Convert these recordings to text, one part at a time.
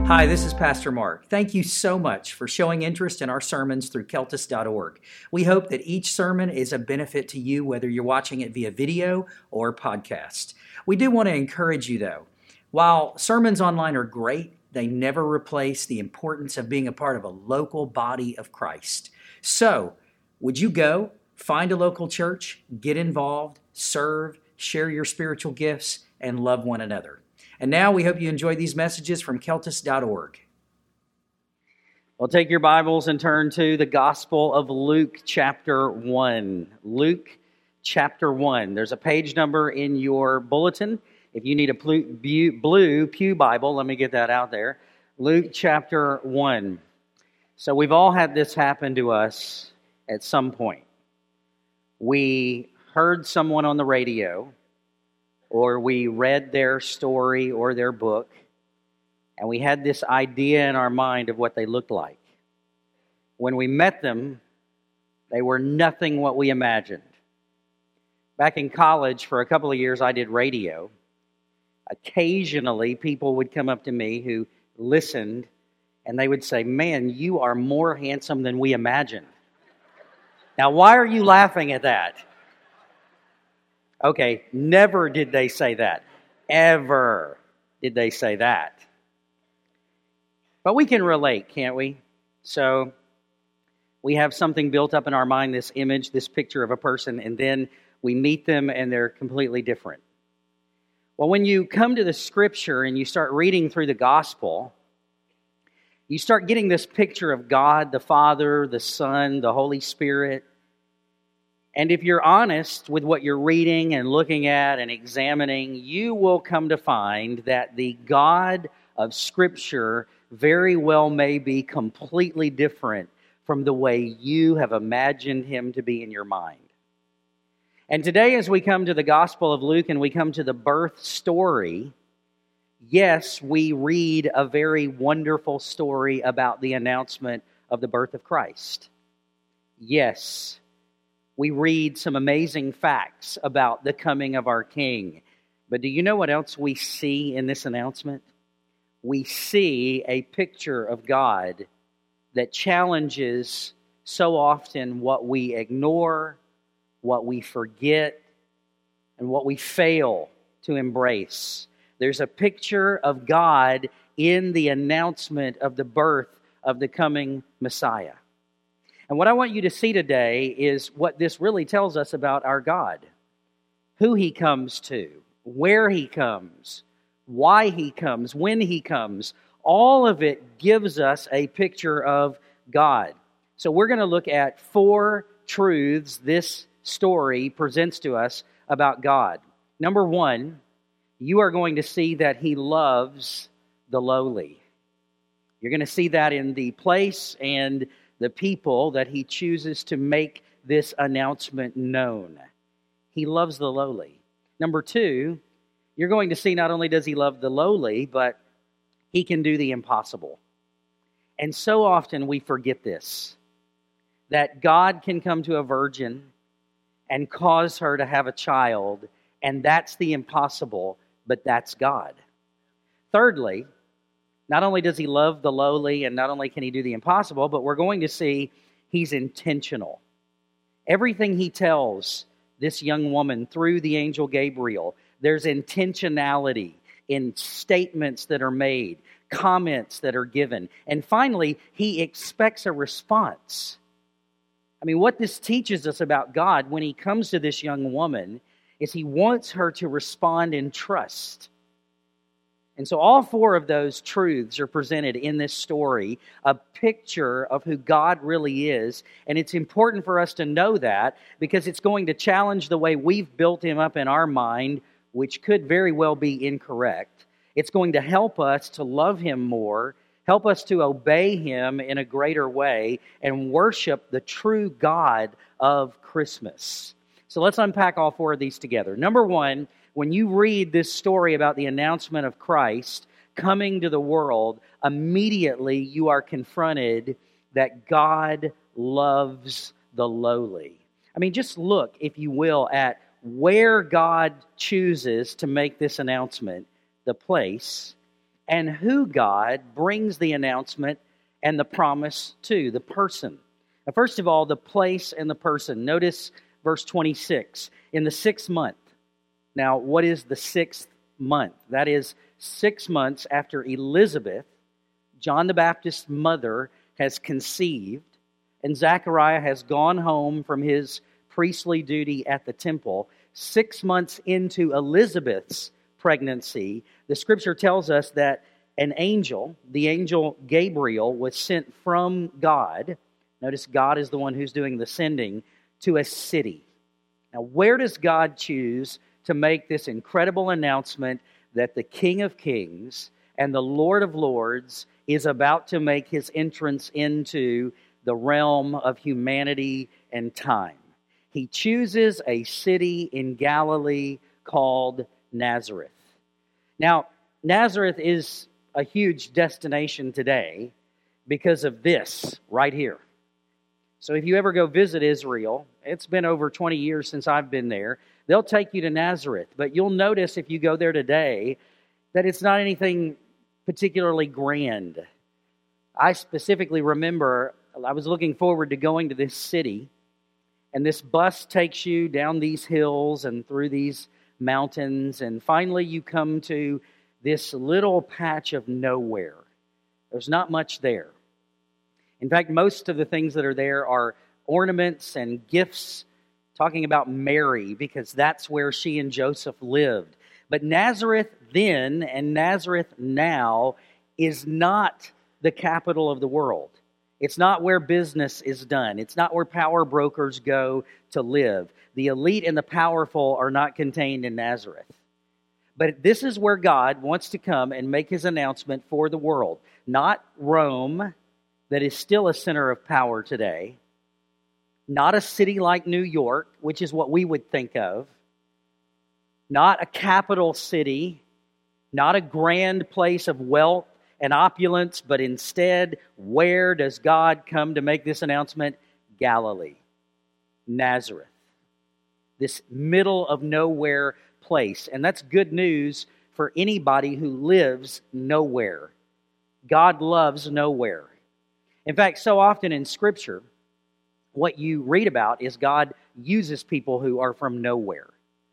Hi, this is Pastor Mark. Thank you so much for showing interest in our sermons through Keltis.org. We hope that each sermon is a benefit to you, whether you're watching it via video or podcast. We do want to encourage you, though. While sermons online are great, they never replace the importance of being a part of a local body of Christ. So, would you go, find a local church, get involved, serve, share your spiritual gifts, and love one another? And now we hope you enjoy these messages from Keltis.org. Well, take your Bibles and turn to the Gospel of Luke chapter 1. Luke chapter 1. There's a page number in your bulletin. If you need a blue Pew Bible, let me get that out there. Luke chapter 1. So we've all had this happen to us at some point. We heard someone on the radio, or we read their story or their book, and we had this idea in our mind of what they looked like. When we met them, they were nothing what we imagined. Back in college, for a couple of years, I did radio. Occasionally, people would come up to me who listened, and they would say, "Man, you are more handsome than we imagined." Now, why are you laughing at that? Okay, never did they say that. Ever did they say that. But we can relate, can't we? So we have something built up in our mind, this image, this picture of a person, and then we meet them and they're completely different. Well, when you come to the Scripture and you start reading through the Gospel, you start getting this picture of God, the Father, the Son, the Holy Spirit. And if you're honest with what you're reading and looking at and examining, you will come to find that the God of Scripture very well may be completely different from the way you have imagined Him to be in your mind. And today, as we come to the Gospel of Luke and we come to the birth story, yes, we read a very wonderful story about the announcement of the birth of Christ. Yes, we read some amazing facts about the coming of our King. But do you know what else we see in this announcement? We see a picture of God that challenges so often what we ignore, what we forget, and what we fail to embrace. There's a picture of God in the announcement of the birth of the coming Messiah. And what I want you to see today is what this really tells us about our God. Who He comes to, where He comes, why He comes, when He comes. All of it gives us a picture of God. So we're going to look at 4 truths this story presents to us about God. Number 1, you are going to see that He loves the lowly. You're going to see that in the place and the people that He chooses to make this announcement known. He loves the lowly. Number 2, you're going to see not only does He love the lowly, but He can do the impossible. And so often we forget this, that God can come to a virgin and cause her to have a child, and that's the impossible, but that's God. Thirdly, not only does He love the lowly and not only can He do the impossible, but we're going to see He's intentional. Everything He tells this young woman through the angel Gabriel, there's intentionality in statements that are made, comments that are given. And finally, He expects a response. I mean, what this teaches us about God when He comes to this young woman is He wants her to respond in trust. And so all 4 of those truths are presented in this story, a picture of who God really is. And it's important for us to know that because it's going to challenge the way we've built Him up in our mind, which could very well be incorrect. It's going to help us to love Him more, help us to obey Him in a greater way, and worship the true God of Christmas. So let's unpack all 4 of these together. Number 1, when you read this story about the announcement of Christ coming to the world, immediately you are confronted that God loves the lowly. I mean, just look, if you will, at where God chooses to make this announcement, the place, and who God brings the announcement and the promise to, the person. Now, first of all, the place and the person. Notice verse 26. In the 6th month. Now, what is the 6th month? That is 6 months after Elizabeth, John the Baptist's mother, has conceived, and Zechariah has gone home from his priestly duty at the temple. 6 months into Elizabeth's pregnancy, the scripture tells us that an angel, the angel Gabriel, was sent from God. Notice God is the one who's doing the sending to a city. Now, where does God choose to make this incredible announcement that the King of Kings and the Lord of Lords is about to make his entrance into the realm of humanity and time? He chooses a city in Galilee called Nazareth. Now, Nazareth is a huge destination today because of this right here. So if you ever go visit Israel, it's been over 20 years since I've been there, they'll take you to Nazareth. But you'll notice if you go there today that it's not anything particularly grand. I specifically remember I was looking forward to going to this city, and this bus takes you down these hills and through these mountains, and finally you come to this little patch of nowhere. There's not much there. In fact, most of the things that are there are ornaments and gifts, talking about Mary, because that's where she and Joseph lived. But Nazareth then and Nazareth now is not the capital of the world. It's not where business is done. It's not where power brokers go to live. The elite and the powerful are not contained in Nazareth. But this is where God wants to come and make his announcement for the world. Not Rome, that is still a center of power today. Not a city like New York, which is what we would think of. Not a capital city. Not a grand place of wealth and opulence, but instead, where does God come to make this announcement? Galilee. Nazareth. This middle of nowhere place. And that's good news for anybody who lives nowhere. God loves nowhere. In fact, so often in Scripture, what you read about is God uses people who are from nowhere.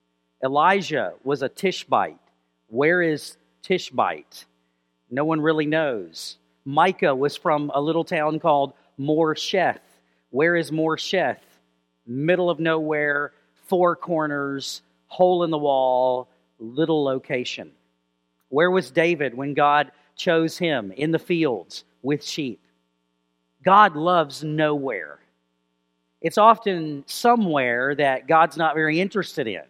Elijah was a Tishbite. Where is Tishbite? No one really knows. Micah was from a little town called Morsheth. Where is Morsheth? Middle of nowhere, 4 corners, hole in the wall, little location. Where was David when God chose him? In the fields with sheep. God loves nowhere. It's often somewhere that God's not very interested in.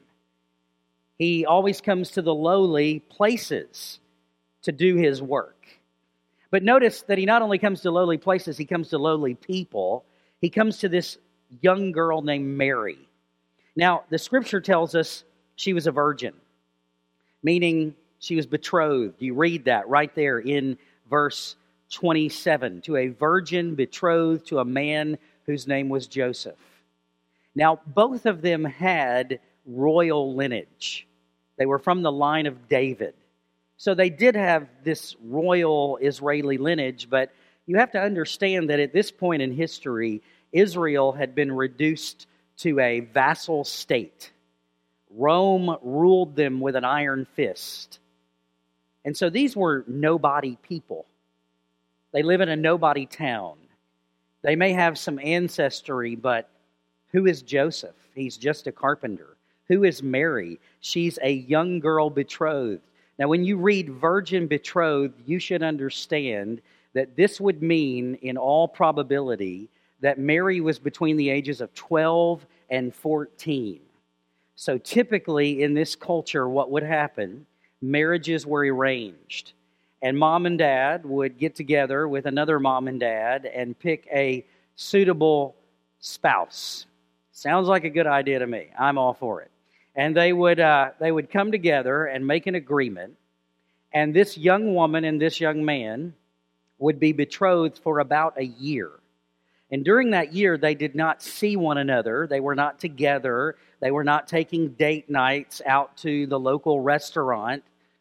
He always comes to the lowly places to do his work. But notice that he not only comes to lowly places, he comes to lowly people. He comes to this young girl named Mary. Now, the scripture tells us she was a virgin, meaning she was betrothed. You read that right there in verse 27, to a virgin betrothed to a man whose name was Joseph. Now, both of them had royal lineage. They were from the line of David. So they did have this royal Israeli lineage, but you have to understand that at this point in history, Israel had been reduced to a vassal state. Rome ruled them with an iron fist. And so these were nobody people. They live in a nobody town. They may have some ancestry, but who is Joseph? He's just a carpenter. Who is Mary? She's a young girl betrothed. Now, when you read virgin betrothed, you should understand that this would mean, in all probability, that Mary was between the ages of 12 and 14. So typically in this culture, what would happen? Marriages were arranged. And mom and dad would get together with another mom and dad and pick a suitable spouse. Sounds like a good idea to me. I'm all for it. And they would come together and make an agreement. And this young woman and this young man would be betrothed for about a year. And during that year, they did not see one another. They were not together. They were not taking date nights out to the local restaurant.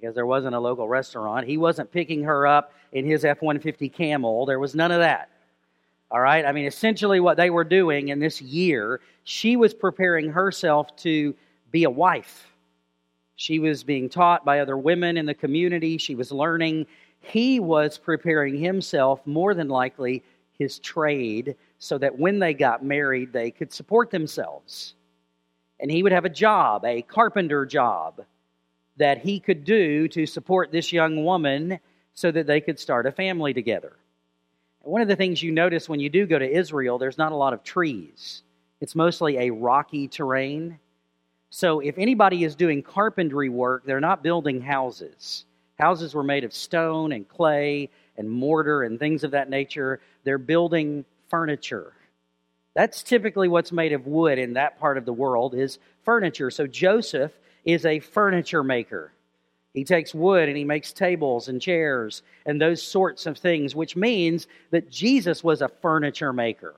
because there wasn't a local restaurant. He wasn't picking her up in his F-150 Camel. There was none of that. All right? I mean, essentially what they were doing in this year, she was preparing herself to be a wife. She was being taught by other women in the community. She was learning. He was preparing himself, more than likely, his trade, so that when they got married, they could support themselves. And he would have a job, a carpenter job, that he could do to support this young woman so that they could start a family together. And one of the things you notice when you do go to Israel, there's not a lot of trees. It's mostly a rocky terrain. So if anybody is doing carpentry work, they're not building houses. Houses were made of stone and clay and mortar and things of that nature. They're building furniture. That's typically what's made of wood in that part of the world, is furniture. So Joseph is a furniture maker. He takes wood and he makes tables and chairs and those sorts of things, which means that Jesus was a furniture maker.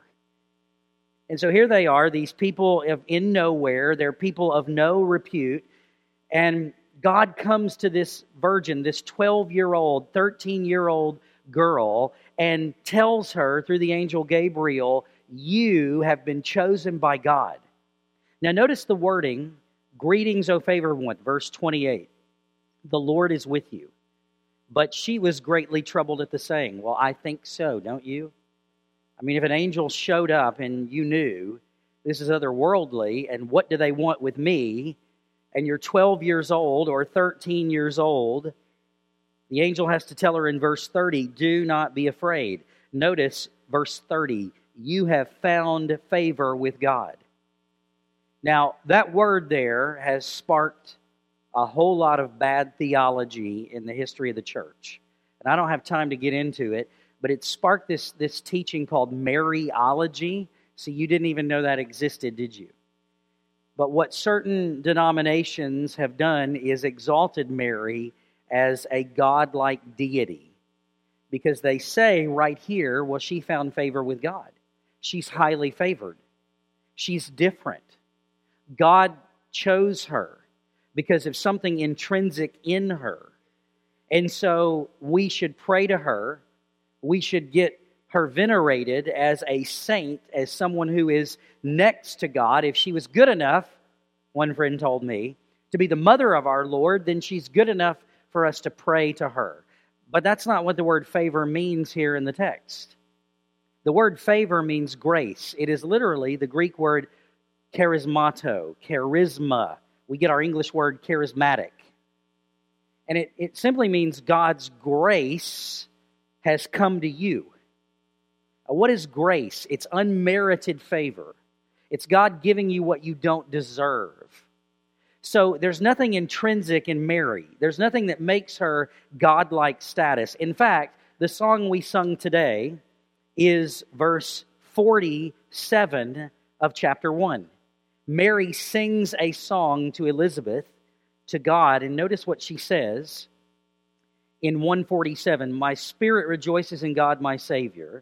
And so here they are, these people in nowhere. They're people of no repute. And God comes to this virgin, this 12-year-old, 13-year-old girl, and tells her through the angel Gabriel, you have been chosen by God. Now notice the wording, greetings, O favored one, verse 28. The Lord is with you. But she was greatly troubled at the saying. Well, I think so, don't you? I mean, if an angel showed up and you knew this is otherworldly, and what do they want with me, and you're 12 years old or 13 years old, the angel has to tell her in verse 30, do not be afraid. Notice verse 30, you have found favor with God. Now, that word there has sparked a whole lot of bad theology in the history of the church. And I don't have time to get into it, but it sparked this teaching called Mariology. So you didn't even know that existed, did you? But what certain denominations have done is exalted Mary as a godlike deity. Because they say right here, well, she found favor with God. She's highly favored. She's different. God chose her because of something intrinsic in her. And so we should pray to her. We should get her venerated as a saint, as someone who is next to God. If she was good enough, one friend told me, to be the mother of our Lord, then she's good enough for us to pray to her. But that's not what the word favor means here in the text. The word favor means grace. It is literally the Greek word charismato, charisma. We get our English word charismatic. And it simply means God's grace has come to you. What is grace? It's unmerited favor. It's God giving you what you don't deserve. So there's nothing intrinsic in Mary. There's nothing that makes her godlike status. In fact, the song we sung today is verse 47 of chapter 1. Mary sings a song to Elizabeth, to God, and notice what she says in 147. My spirit rejoices in God, my Savior,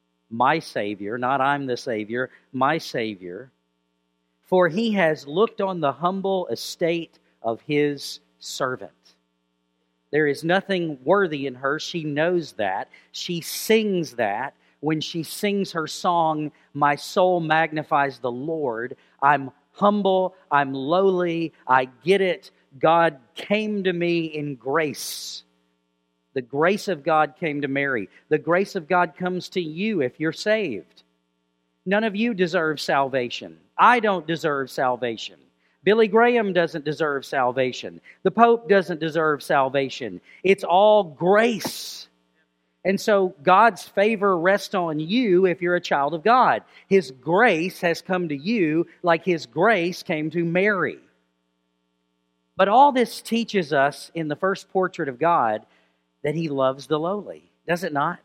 not I'm the Savior, my Savior, for He has looked on the humble estate of His servant. There is nothing worthy in her. She knows that. She sings that. When she sings her song, my soul magnifies the Lord. I'm humble, I'm lowly, I get it. God came to me in grace. The grace of God came to Mary. The grace of God comes to you if you're saved. None of you deserve salvation. I don't deserve salvation. Billy Graham doesn't deserve salvation. The Pope doesn't deserve salvation. It's all grace. And so God's favor rests on you if you're a child of God. His grace has come to you like His grace came to Mary. But all this teaches us in the first portrait of God that He loves the lowly, does it not?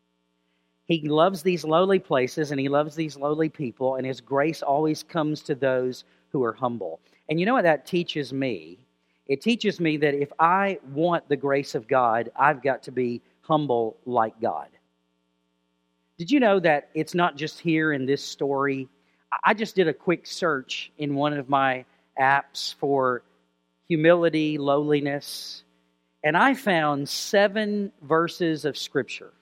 He loves these lowly places and He loves these lowly people, and His grace always comes to those who are humble. And you know what that teaches me? It teaches me that if I want the grace of God, I've got to be humble like God. Did you know that it's not just here in this story? I just did a quick search in one of my apps for humility, lowliness, And I found 7 verses of Scripture,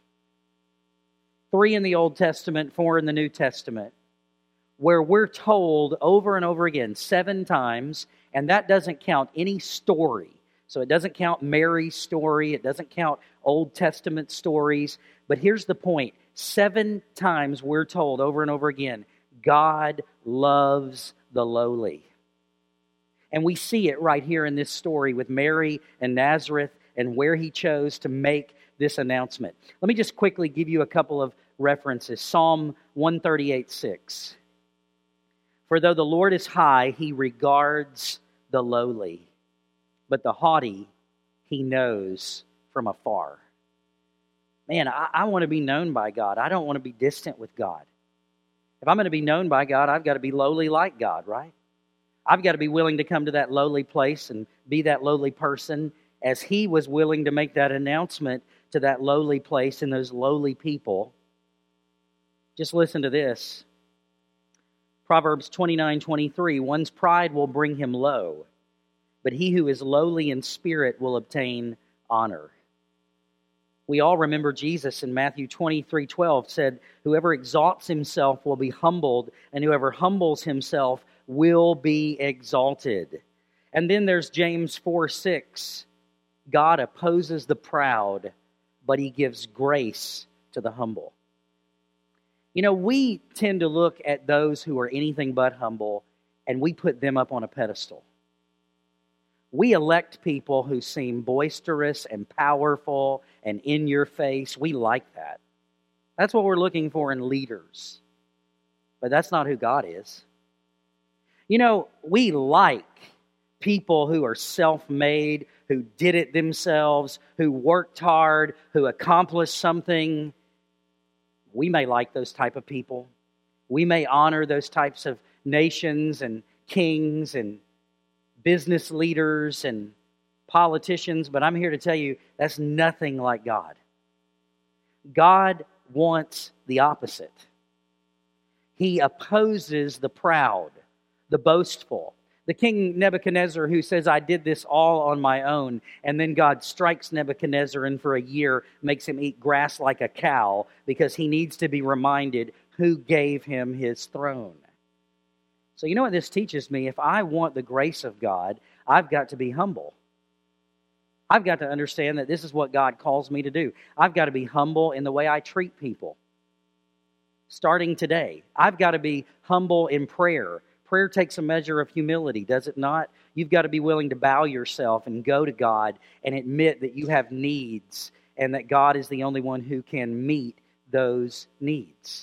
3 in the Old Testament, 4 in the New Testament, where we're told over and over again 7 times, and that doesn't count any story. So it doesn't count Mary's story, it doesn't count Old Testament stories, but here's the point. 7 times we're told over and over again, God loves the lowly. And we see it right here in this story with Mary and Nazareth and where he chose to make this announcement. Let me just quickly give you a couple of references. Psalm 138:6. For though the Lord is high, he regards the lowly, but the haughty he knows from afar. Man, I want to be known by God. I don't want to be distant with God. If I'm going to be known by God, I've got to be lowly like God, right? I've got to be willing to come to that lowly place and be that lowly person as he was willing to make that announcement to that lowly place and those lowly people. Just listen to this. Proverbs 29:23, one's pride will bring him low, but he who is lowly in spirit will obtain honor. We all remember Jesus in Matthew 23:12 said, whoever exalts himself will be humbled, and whoever humbles himself will be exalted. And then there's James 4:6. God opposes the proud, but he gives grace to the humble. You know, we tend to look at those who are anything but humble, and we put them up on a pedestal. We elect people who seem boisterous and powerful and in your face. We like that. That's what we're looking for in leaders. But that's not who God is. You know, we like people who are self-made, who did it themselves, who worked hard, who accomplished something. We may like those type of people. We may honor those types of nations and kings and business leaders and politicians, but I'm here to tell you that's nothing like God. God wants the opposite. He opposes the proud, the boastful. The king Nebuchadnezzar who says, I did this all on my own, and then God strikes Nebuchadnezzar and for a year makes him eat grass like a cow because he needs to be reminded who gave him his throne. So you know what this teaches me? If I want the grace of God, I've got to be humble. I've got to understand that this is what God calls me to do. I've got to be humble in the way I treat people. Starting today, I've got to be humble in prayer. Prayer takes a measure of humility, does it not? You've got to be willing to bow yourself and go to God and admit that you have needs and that God is the only one who can meet those needs.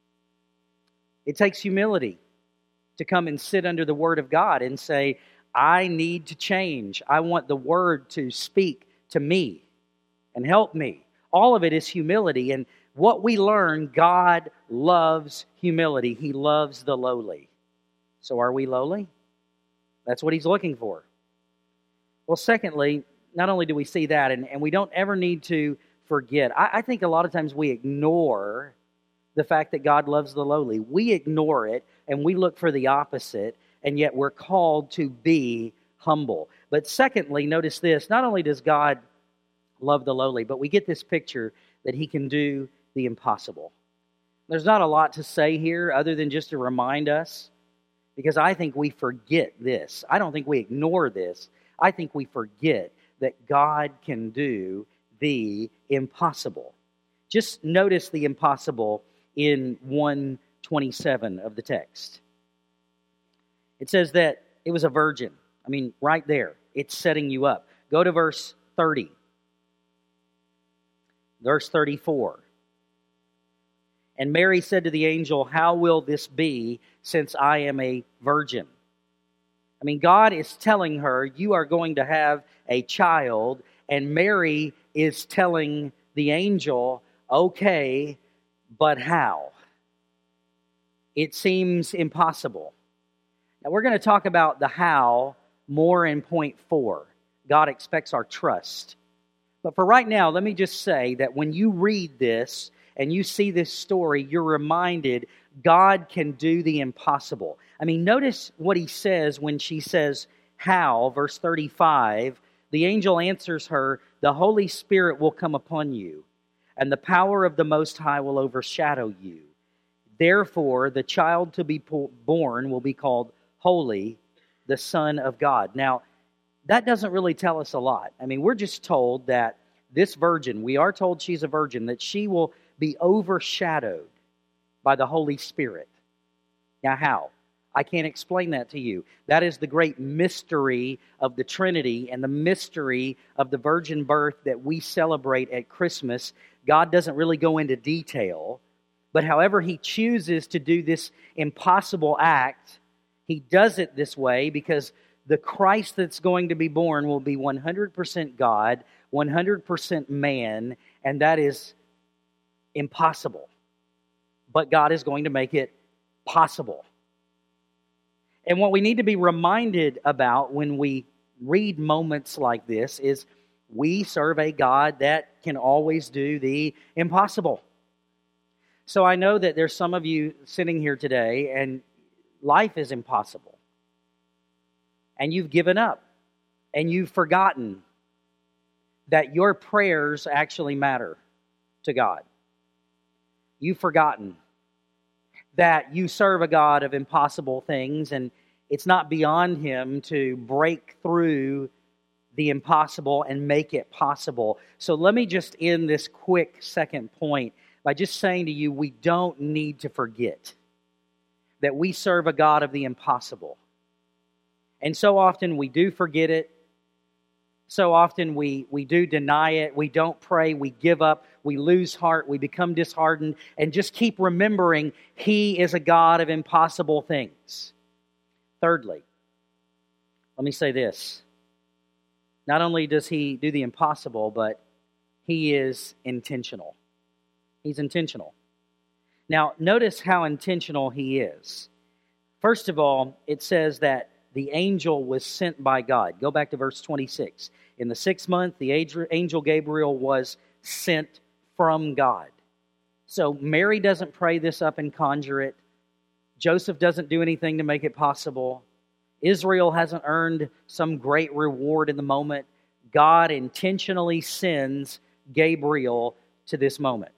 It takes humility to come and sit under the Word of God and say, I need to change. I want the Word to speak to me and help me. All of it is humility. And what we learn, God loves humility. He loves the lowly. So are we lowly? That's what he's looking for. Well, secondly, not only do we see that, and we don't ever need to forget. I think a lot of times we ignore the fact that God loves the lowly. We ignore it, and we look for the opposite, and yet we're called to be humble. But secondly, notice this. Not only does God love the lowly, but we get this picture that he can do the impossible. There's not a lot to say here other than just to remind us, because I think we forget this. I don't think we ignore this. I think we forget that God can do the impossible. Just notice the impossible in 1:27 of the text. It says that it was a virgin. I mean, right there. It's setting you up. Go to verse 30. Verse 34. And Mary said to the angel, how will this be since I am a virgin? I mean, God is telling her, you are going to have a child. And Mary is telling the angel, okay, but how? It seems impossible. Now, we're going to talk about the how more in point 4. God expects our trust. But for right now, let me just say that when you read this, and you see this story, you're reminded God can do the impossible. I mean, notice what he says when she says, how, verse 35, The angel answers her, "The Holy Spirit will come upon you, and the power of the Most High will overshadow you. Therefore, the child to be born will be called Holy, the Son of God." Now, that doesn't really tell us a lot. I mean, we're just told that this virgin, we are told she's a virgin, that she will be overshadowed by the Holy Spirit. Now, how? I can't explain that to you. That is the great mystery of the Trinity and the mystery of the virgin birth that we celebrate at Christmas. God doesn't really go into detail, but however He chooses to do this impossible act, He does it this way because the Christ that's going to be born will be 100% God, 100% man, and that is impossible. But God is going to make it possible. And what we need to be reminded about when we read moments like this is we serve a God that can always do the impossible. So I know that there's some of you sitting here today and life is impossible. And you've given up. And you've forgotten that your prayers actually matter to God. You've forgotten that you serve a God of impossible things, and it's not beyond Him to break through the impossible and make it possible. So let me just end this quick second point by just saying to you, we don't need to forget that we serve a God of the impossible. And so often we do forget it. So often we do deny it. We don't pray. We give up. We lose heart. We become disheartened. And just keep remembering He is a God of impossible things. Thirdly, let me say this. Not only does He do the impossible, but He is intentional. He's intentional. Now, notice how intentional He is. First of all, it says that the angel was sent by God. Go back to verse 26. In the 6th month, the angel Gabriel was sent from God. So Mary doesn't pray this up and conjure it. Joseph doesn't do anything to make it possible. Israel hasn't earned some great reward in the moment. God intentionally sends Gabriel to this moment.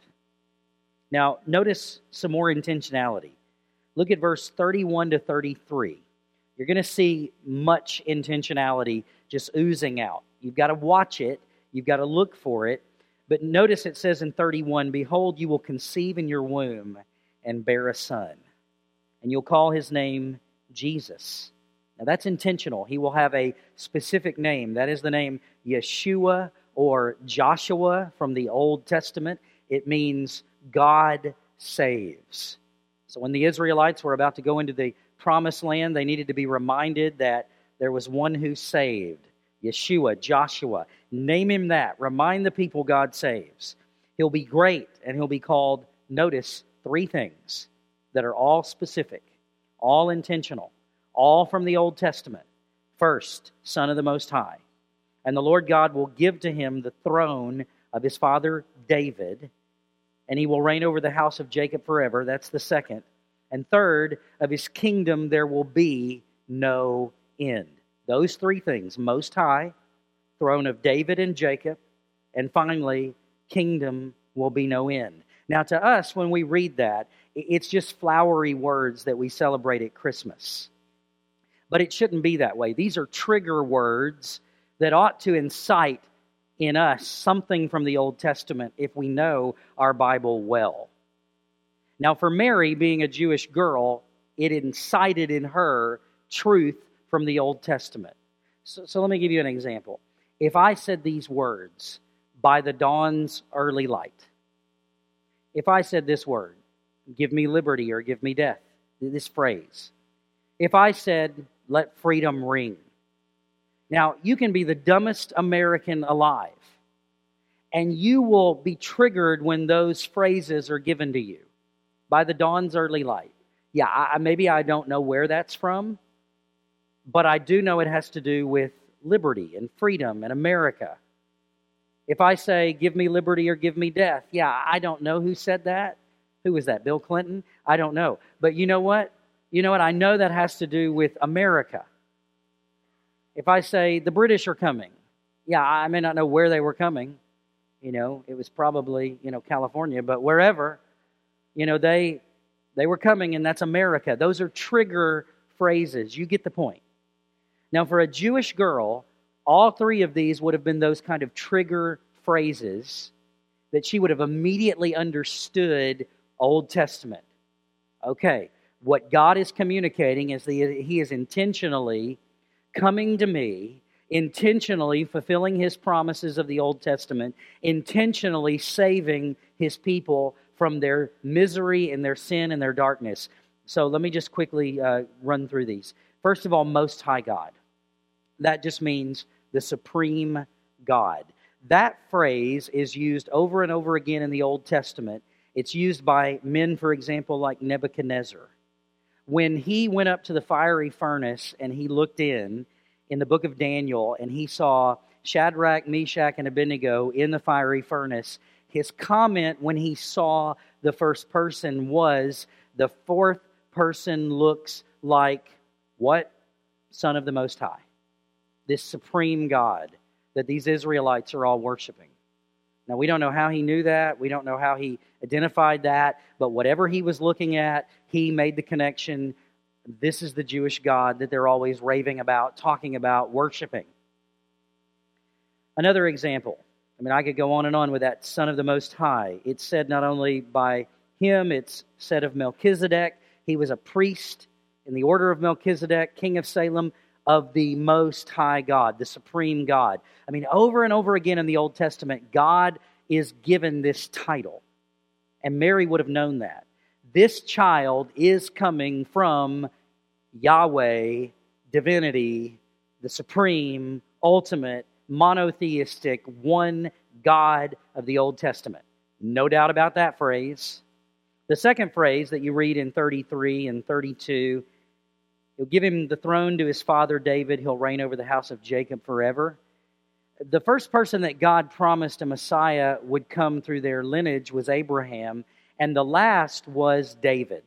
Now, notice some more intentionality. Look at verse 31 to 33. You're going to see much intentionality just oozing out. You've got to watch it. You've got to look for it. But notice it says in 31, "Behold, you will conceive in your womb and bear a son, and you'll call his name Jesus." Now that's intentional. He will have a specific name. That is the name Yeshua or Joshua from the Old Testament. It means God saves. So when the Israelites were about to go into the Promised Land, they needed to be reminded that there was one who saved. Yeshua, Joshua. Name him that. Remind the people God saves. He'll be great, and he'll be called, notice, 3 things that are all specific, all intentional, all from the Old Testament. First, Son of the Most High. And the Lord God will give to him the throne of his father David, and he will reign over the house of Jacob forever. That's the second. And third, of his kingdom there will be no end. Those 3 things, Most High, throne of David and Jacob, and finally, kingdom will be no end. Now to us, when we read that, it's just flowery words that we celebrate at Christmas. But it shouldn't be that way. These are trigger words that ought to incite in us something from the Old Testament if we know our Bible well. Now for Mary, being a Jewish girl, it incited in her truth from the Old Testament. So let me give you an example. If I said these words, "by the dawn's early light," if I said this word, "give me liberty" or "give me death," this phrase, if I said, "let freedom ring," now you can be the dumbest American alive, and you will be triggered when those phrases are given to you. By the dawn's early light. Yeah, maybe I don't know where that's from, but I do know it has to do with liberty and freedom and America. If I say, "give me liberty" or "give me death," yeah, I don't know who said that. Who was that? Bill Clinton? I don't know. But you know what? I know that has to do with America. If I say, "the British are coming," Yeah, I may not know where they were coming. It was probably, California, but wherever, they were coming, and that's America. Those are trigger phrases. You get the point. Now, for a Jewish girl, all three of these would have been those kind of trigger phrases that she would have immediately understood Old Testament. Okay, what God is communicating is that He is intentionally coming to me, intentionally fulfilling His promises of the Old Testament, intentionally saving His people from their misery and their sin and their darkness. So let me just quickly run through these. First of all, Most High God. That just means the supreme God. That phrase is used over and over again in the Old Testament. It's used by men, for example, like Nebuchadnezzar. When he went up to the fiery furnace and he looked in the book of Daniel, and he saw Shadrach, Meshach, and Abednego in the fiery furnace, his comment when he saw the first person was, the fourth person looks like what? Son of the Most High. This supreme God that these Israelites are all worshiping. Now, we don't know how he knew that. We don't know how he identified that. But whatever he was looking at, he made the connection. This is the Jewish God that they're always raving about, talking about, worshiping. Another example. I could go on and on with that Son of the Most High. It's said not only by him, it's said of Melchizedek. He was a priest in the order of Melchizedek, king of Salem, of the Most High God, the supreme God. Over and over again in the Old Testament, God is given this title. And Mary would have known that. This child is coming from Yahweh, divinity, the supreme, ultimate, monotheistic, one God of the Old Testament. No doubt about that phrase. The second phrase that you read in 33 and 32, He'll give him the throne to his father David. He'll reign over the house of Jacob forever. The first person that God promised a Messiah would come through their lineage was Abraham, and the last was David.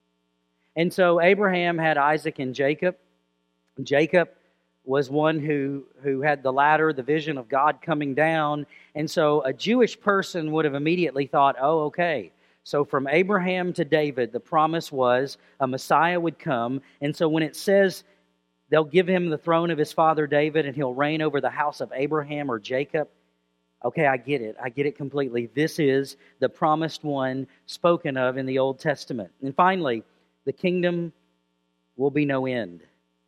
And so Abraham had Isaac and Jacob. Jacob was one who had the ladder, the vision of God coming down. And so a Jewish person would have immediately thought, oh, okay. So from Abraham to David, the promise was a Messiah would come. And so when it says they'll give him the throne of his father David and he'll reign over the house of Abraham or Jacob, okay, I get it. I get it completely. This is the promised one spoken of in the Old Testament. And finally, the kingdom will be no end.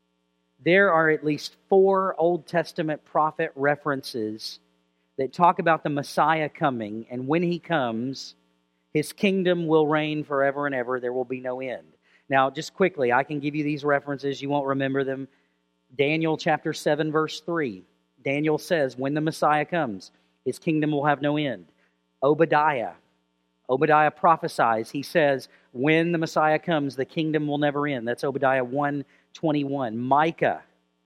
There are at least 4 Old Testament prophet references that talk about the Messiah coming, and when he comes, his kingdom will reign forever and ever. There will be no end. Now, just quickly, I can give you these references. You won't remember them. Daniel chapter 7, verse 3. Daniel says, when the Messiah comes, his kingdom will have no end. Obadiah Obadiah prophesies. He says, when the Messiah comes, the kingdom will never end. That's Obadiah 1:21. Micah,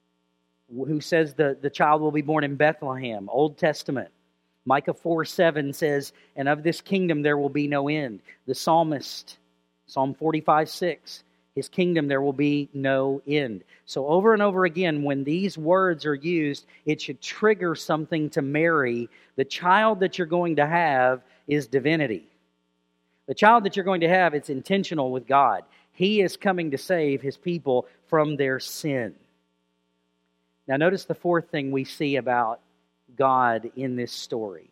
who says the child will be born in Bethlehem, Old Testament. Micah 4:7 says, and of this kingdom there will be no end. The psalmist, Psalm 45:6, his kingdom there will be no end. So over and over again, when these words are used, it should trigger something to Mary. The child that you're going to have is divinity. The child that you're going to have, it's intentional with God. He is coming to save his people from their sin. Now notice the fourth thing we see about God in this story.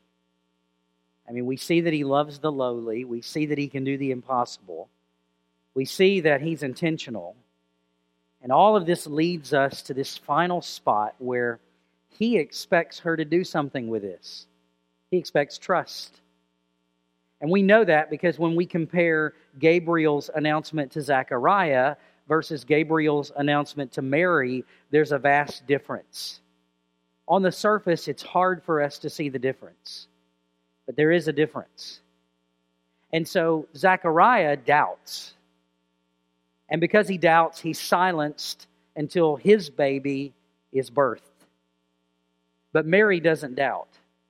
I mean, we see that he loves the lowly. We see that he can do the impossible. We see that he's intentional. And all of this leads us to this final spot where he expects her to do something with this. He expects trust. And we know that because when we compare Gabriel's announcement to Zechariah versus Gabriel's announcement to Mary, there's a vast difference. On the surface, it's hard for us to see the difference. But there is a difference. And so Zechariah doubts. And because he doubts, he's silenced until his baby is birthed. But Mary doesn't doubt.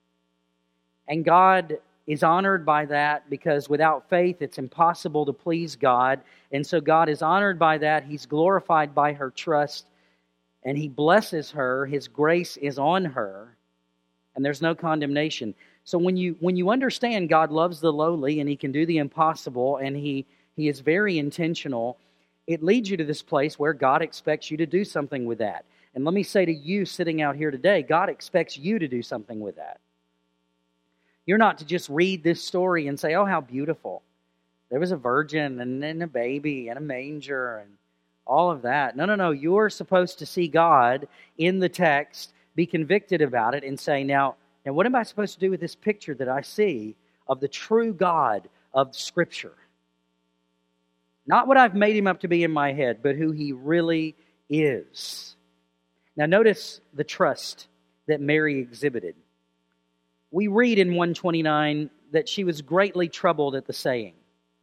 And God is honored by that because without faith, it's impossible to please God. And so God is honored by that. He's glorified by her trust. And he blesses her. His grace is on her. and there's no condemnation. So when you understand God loves the lowly and He can do the impossible and He is very intentional, it leads you to this place where God expects you to do something with that. And let me say to you sitting out here today, God expects you to do something with that. You're not to just read this story and say, oh, how beautiful. There was a virgin and then a baby and a manger and all of that. No. You're supposed to see God in the text, be convicted about it, and say, now what am I supposed to do with this picture that I see of the true God of Scripture? Not what I've made Him up to be in my head, but who He really is. Now notice the trust that Mary exhibited. We read in 129 that she was greatly troubled at the saying.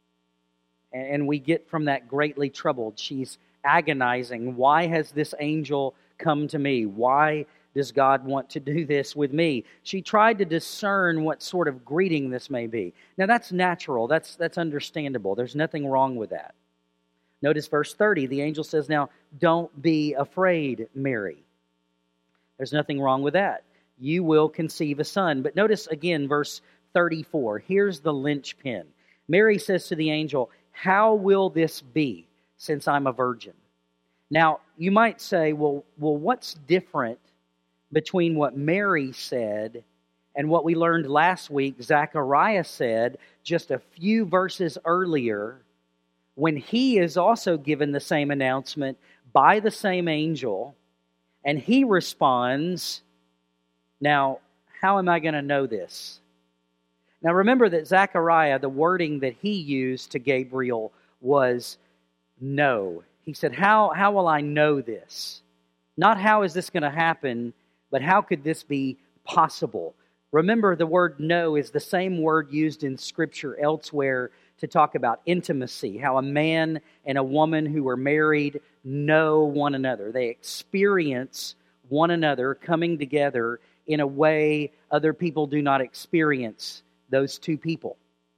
And we get from that greatly troubled. She's agonizing. Why has this angel come to me? Why does God want to do this with me? She tried to discern what sort of greeting this may be. Now that's natural. That's understandable. There's nothing wrong with that. Notice verse 30. The angel says, now, don't be afraid, Mary. There's nothing wrong with that. You will conceive a son. But notice again verse 34. Here's the linchpin. Mary says to the angel, how will this be since I'm a virgin? Now, you might say, well, what's different between what Mary said and what we learned last week Zechariah said just a few verses earlier when he is also given the same announcement by the same angel, and he responds, now, how am I going to know this? Now remember that Zechariah, the wording that he used to Gabriel was know. He said, how will I know this? Not how is this going to happen, but how could this be possible? Remember, the word know is the same word used in Scripture elsewhere to talk about intimacy, how a man and a woman who are married know one another. They experience one another coming together in a way other people do not experience those two people.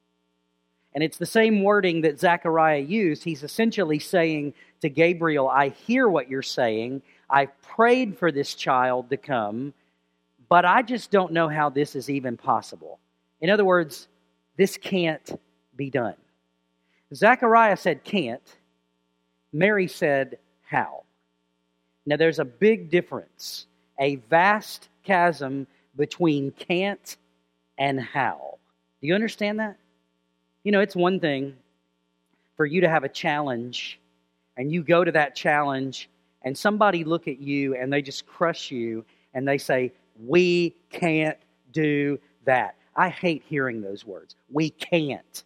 And it's the same wording that Zechariah used. He's essentially saying to Gabriel, I hear what you're saying. I prayed for this child to come, but I just don't know how this is even possible. In other words, this can't be done. Zechariah said can't. Mary said how. Now there's a big difference, a vast chasm between can't and how. Do you understand that? You know, it's one thing for you to have a challenge and you go to that challenge and somebody look at you and they just crush you and they say, we can't do that. I hate hearing those words. We can't.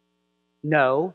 No,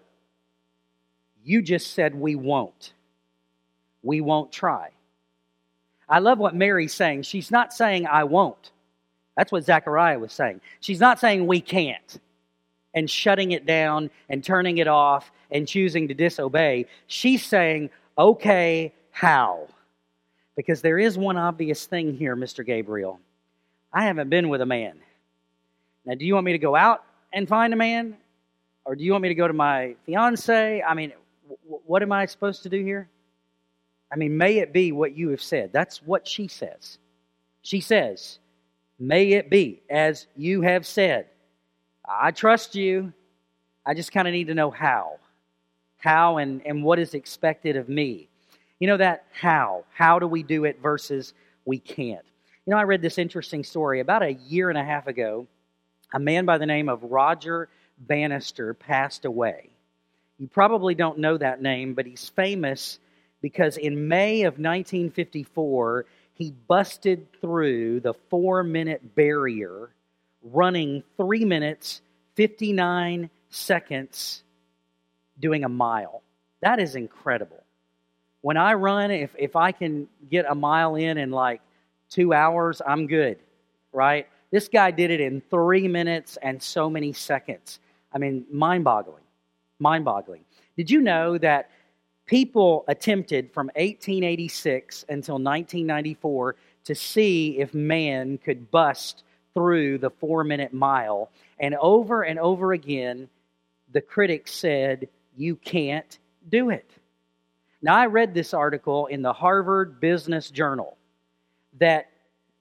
you just said we won't. We won't try. I love what Mary's saying. She's not saying I won't. That's what Zechariah was saying. She's not saying we can't and shutting it down and turning it off and choosing to disobey. She's saying, okay, how? Because there is one obvious thing here, Mr. Gabriel. I haven't been with a man. Now, do you want me to go out and find a man? Or do you want me to go to my fiancé? I mean, what am I supposed to do here? I mean, may it be what you have said. That's what she says. She says, may it be as you have said. I trust you. I just kind of need to know how. How and what is expected of me. You know that how. How do we do it versus we can't. You know, I read this interesting story. About a year and a half ago, a man by the name of Roger Bannister passed away. You probably don't know that name, but he's famous because in May of 1954, he busted through the 4-minute barrier, running 3 minutes, 59 seconds, doing a mile. That is incredible. When I run, if I can get a mile in like 2 hours, I'm good, right? This guy did it in 3 minutes and so many seconds. I mean, mind-boggling. Mind-boggling. Did you know that people attempted from 1886 until 1994 to see if man could bust through the 4-minute mile? And over again, the critics said, you can't do it. Now, I read this article in the Harvard Business Journal that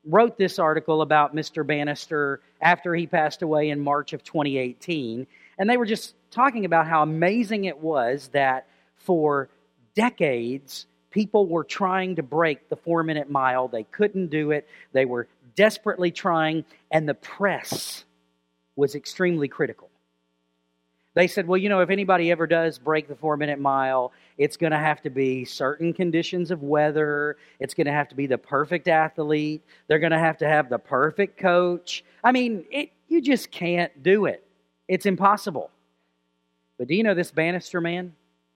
wrote this article about Mr. Bannister after he passed away in March of 2018. And they were just talking about how amazing it was that for decades, people were trying to break the 4-minute mile. They couldn't do it. They were desperately trying, and the press was extremely critical. They said, well, if anybody ever does break the 4-minute mile, it's going to have to be certain conditions of weather. It's going to have to be the perfect athlete. They're going to have the perfect coach. I mean, you just can't do it. It's impossible. But do you know this Bannister man?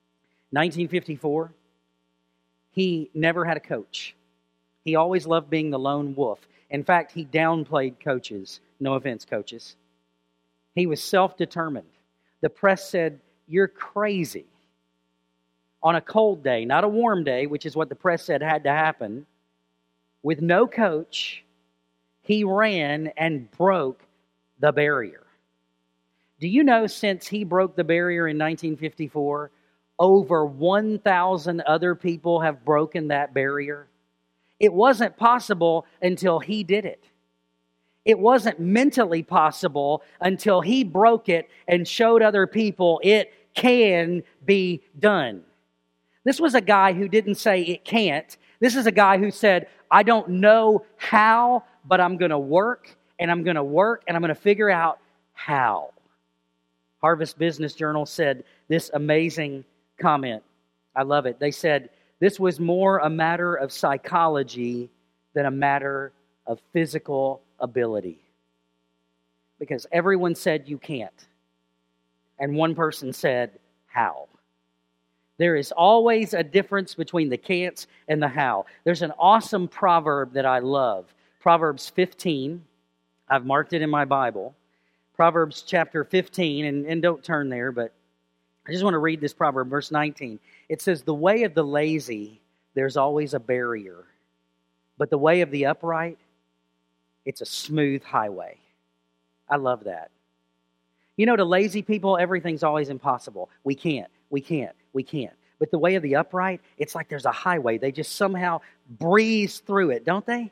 1954, he never had a coach. He always loved being the lone wolf. In fact, he downplayed coaches. No offense, coaches. He was self-determined. The press said, you're crazy. On a cold day, not a warm day, which is what the press said had to happen, with no coach, he ran and broke the barrier. Do you know since he broke the barrier in 1954, over 1,000 other people have broken that barrier? It wasn't possible until he did it. It wasn't mentally possible until he broke it and showed other people it can be done. This was a guy who didn't say it can't. This is a guy who said, I don't know how, but I'm going to work, and I'm going to work, and I'm going to figure out how. Harvard Business Journal said this amazing comment. I love it. They said, this was more a matter of psychology than a matter of physical ability. Because everyone said you can't. And one person said, how? There is always a difference between the can'ts and the how. There's an awesome proverb that I love. Proverbs 15. I've marked it in my Bible. Proverbs chapter 15, and don't turn there, but I just want to read this proverb, verse 19. It says, the way of the lazy, there's always a barrier. But the way of the upright, it's a smooth highway. I love that. To lazy people, everything's always impossible. We can't. But the way of the upright, it's like there's a highway. They just somehow breeze through it, don't they?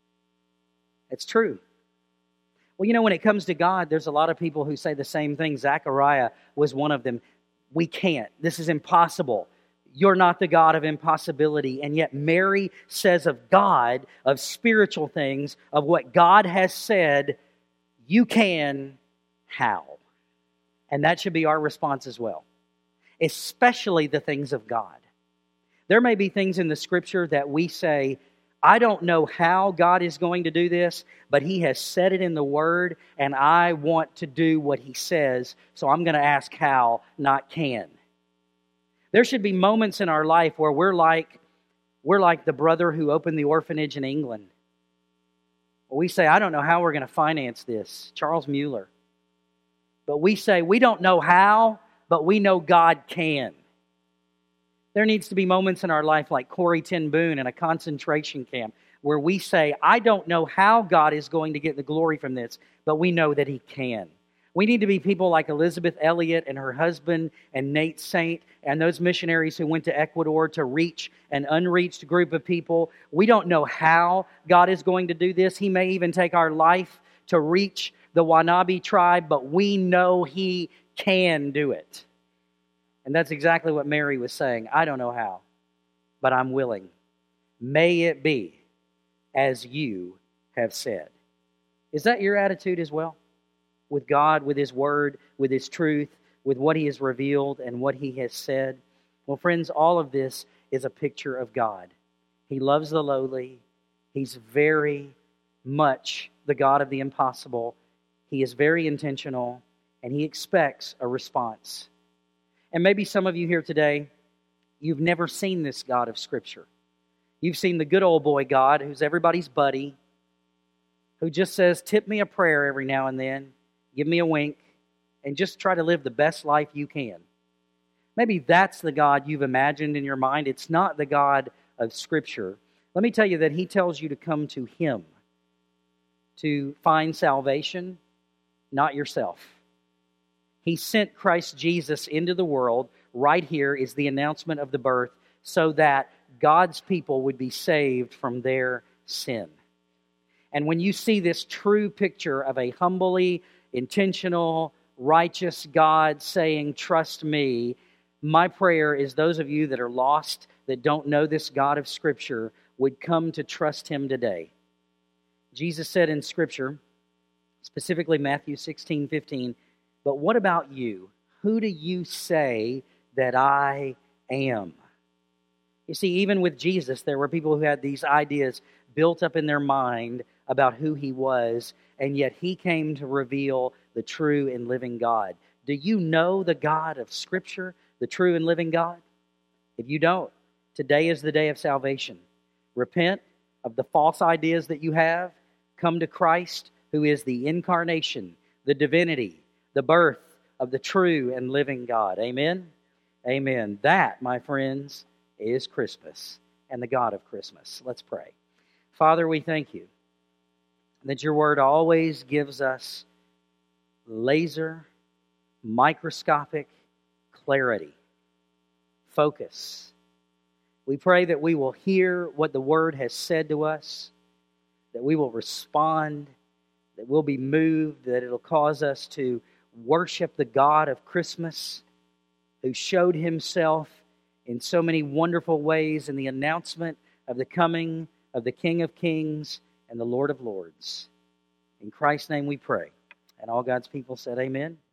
It's true. Well, when it comes to God, there's a lot of people who say the same thing. Zechariah was one of them. We can't. This is impossible. You're not the God of impossibility. And yet Mary says of God, of spiritual things, of what God has said, you can, how? And that should be our response as well. Especially the things of God. There may be things in the Scripture that we say, I don't know how God is going to do this, but He has said it in the Word, and I want to do what He says, so I'm going to ask how, not can. There should be moments in our life where we're like the brother who opened the orphanage in England. We say, I don't know how we're going to finance this, Charles Mueller. But we say, we don't know how, but we know God can. There needs to be moments in our life like Corrie ten Boom in a concentration camp where we say, I don't know how God is going to get the glory from this, but we know that He can. We need to be people like Elizabeth Elliot and her husband and Nate Saint and those missionaries who went to Ecuador to reach an unreached group of people. We don't know how God is going to do this. He may even take our life to reach the Wanabe tribe, but we know He can do it. And that's exactly what Mary was saying. I don't know how, but I'm willing. May it be as you have said. Is that your attitude as well? With God, with His Word, with His truth, with what He has revealed and what He has said? Well, friends, all of this is a picture of God. He loves the lowly. He's very much the God of the impossible. He is very intentional, and He expects a response. And maybe some of you here today, you've never seen this God of Scripture. You've seen the good old boy God who's everybody's buddy, who just says, tip me a prayer every now and then, give me a wink, and just try to live the best life you can. Maybe that's the God you've imagined in your mind. It's not the God of Scripture. Let me tell you that He tells you to come to Him to find salvation, not yourself. He sent Christ Jesus into the world. Right here is the announcement of the birth so that God's people would be saved from their sin. And when you see this true picture of a humbly, intentional, righteous God saying, trust me, my prayer is those of you that are lost, that don't know this God of Scripture, would come to trust Him today. Jesus said in Scripture, specifically Matthew 16:15, but what about you? Who do you say that I am? You see, even with Jesus, there were people who had these ideas built up in their mind about who He was, and yet He came to reveal the true and living God. Do you know the God of Scripture, the true and living God? If you don't, today is the day of salvation. Repent of the false ideas that you have. Come to Christ, who is the incarnation, the divinity, the birth of the true and living God. Amen? Amen. That, my friends, is Christmas and the God of Christmas. Let's pray. Father, we thank you that your word always gives us laser, microscopic clarity, focus. We pray that we will hear what the word has said to us, that we will respond, that we'll be moved, that it'll cause us to worship the God of Christmas, who showed Himself in so many wonderful ways in the announcement of the coming of the King of Kings and the Lord of Lords. In Christ's name we pray. And all God's people said amen.